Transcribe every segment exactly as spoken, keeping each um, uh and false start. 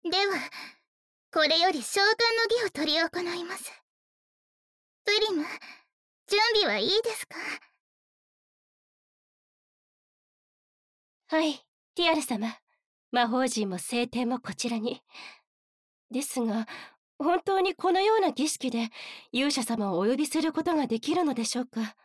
では、これより召喚の儀を執り行います。プリム、準備はいいですか？ はい、ティアラ様。魔法陣も聖典もこちらに。ですが、本当にこのような儀式で勇者様をお呼びすることができるのでしょうか？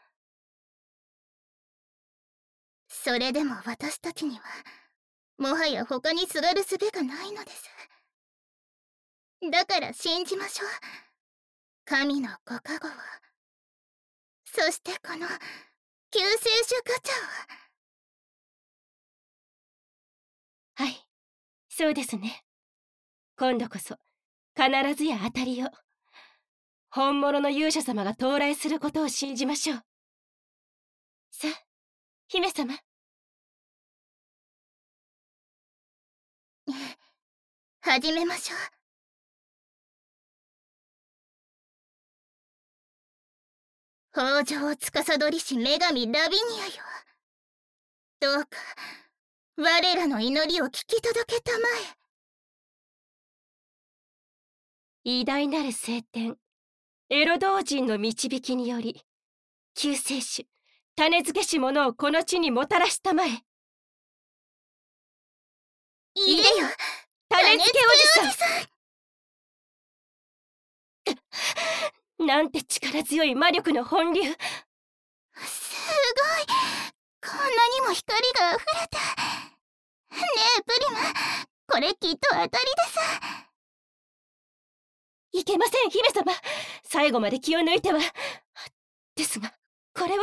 それでも私たちには、もはや他にすがる術がないのです。だから信じましょう。神のご加護を。そしてこの救世主ガチャはい、そうですね。今度こそ必ずや当たりを。本物の勇者様が到来することを信じましょう。さあ、姫様。 を始めましょう。北条を司りし女神ラビニアよ。どうか我らの祈りを聞き届けたま偉大なる聖典エロ同人の導きにより救世主種付けし者をこの地にもたらしたまえ。 え。いでよ、 種付けおじさんなんて力強い魔力の本流。 すごい、こんなにも光が溢れて。ねえプリム、これきっと当たりです。 いけません姫様、最後まで気を抜いては。ですがこれは。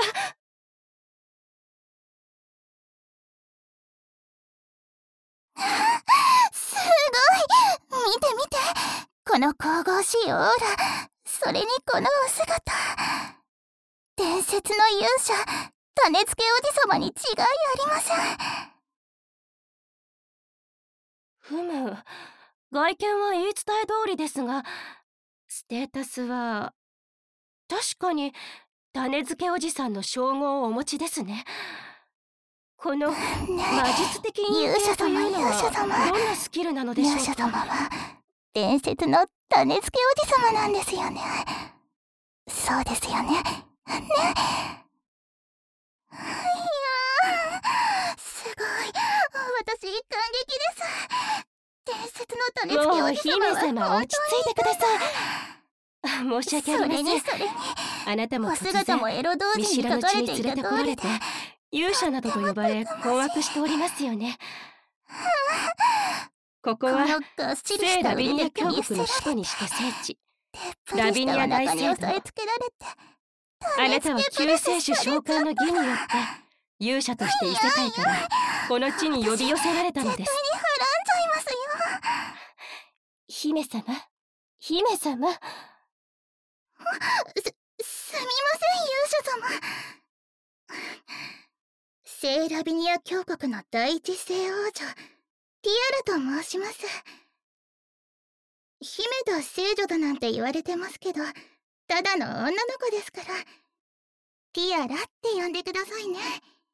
すごい、見て見て、この神々しいオーラ、それにこのお姿。伝説の勇者種付けおじさまに違いありません。 ふむ、外見は言い伝え通りですが、ステータスは確かに種付けおじさんの称号をお持ちですね。この魔術的認定というのはどんなスキルなのでしょうか？ 勇者様は伝説の種付けおじさまなんですよね。そうですよね。ね。いやー、すごい、私感激です。伝説の種付けおじさまはもう姫様落ち着いてください。申し訳ありません。 それにそれに、 あなたもお突然姿もエロ同見知時に書らぬ地にかれてい連れてこられた通りで、 て勇者などと呼ばれ困惑しておりますよね。ここはこのがっしり聖したラビニア腕で首教国の捨てられ、 首都にして聖地。 ぷりラビニアしたお大聖堂。 腹に押さえつけられて、 あなたは救世主召喚の儀によって勇者として異世界からこの地に呼び寄せられたのです。 絶対にはらんじゃいますよ。 姫様、姫様。 す、すみません勇者様。聖ラビニア教国の第一聖王女ティアラと申します。姫だ聖女だなんて言われてますけど、ただの女の子ですからティアラって呼んでくださいね。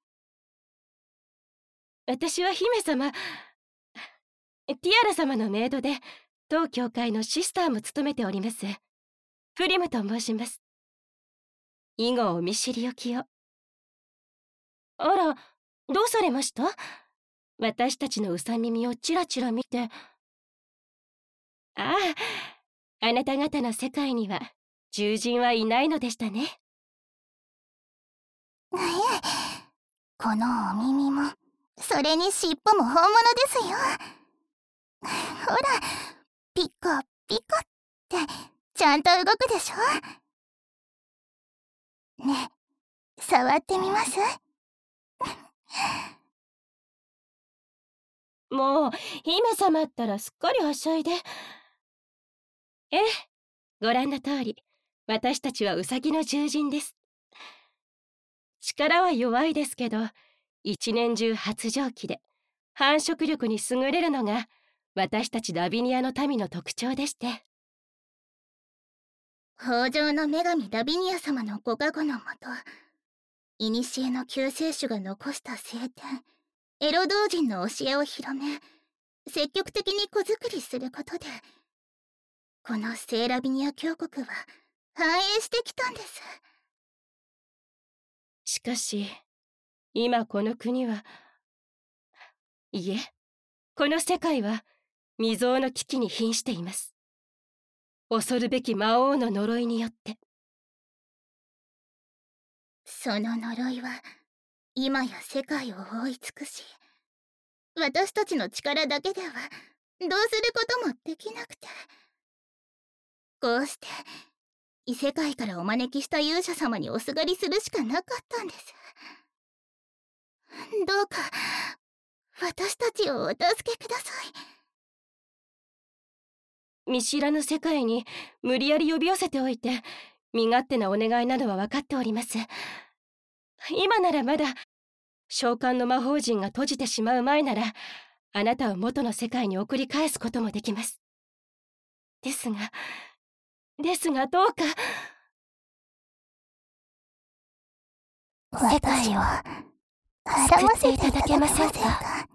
私は姫様、ティアラ様のメイドで当教会のシスターも務めておりますプリムと申します。以後お見知りおきを。あら、どうされました？私たちのうさ耳をチラチラ見て。ああ、あなた方の世界には獣人はいないのでしたね。 ええ、このお耳もそれに尻尾も本物ですよ。ほら、ピコピコってちゃんと動くでしょ。ねえ、触ってみます？ もう姫様ったらすっかりはしゃいで。ええ、ご覧の通り私たちはウサギの獣人です。力は弱いですけど一年中発情期で繁殖力に優れるのが私たちラビニアの民の特徴でして。 北条の女神ラビニア様のご加護のもと、古の救世主が残した聖典エロ同人の教えを広め、 積極的に子作りすることで、このセーラビニア教国は繁栄してきたんです。 しかし今この国は、いえ、この世界は未曾有の危機に瀕しています。恐るべき魔王の呪いによって。 その呪いは今や世界を覆い尽くし、私たちの力だけではどうすることもできなくて、こうして異世界からお招きした勇者様におすがりするしかなかったんです。どうか私たちをお助けください。見知らぬ世界に無理やり呼び寄せておいて、身勝手なお願いなどは分かっております。今ならまだ召喚の魔法陣が閉じてしまう前なら、あなたを元の世界に送り返すこともできます。ですがですがどうか世界を救っていただけませんか。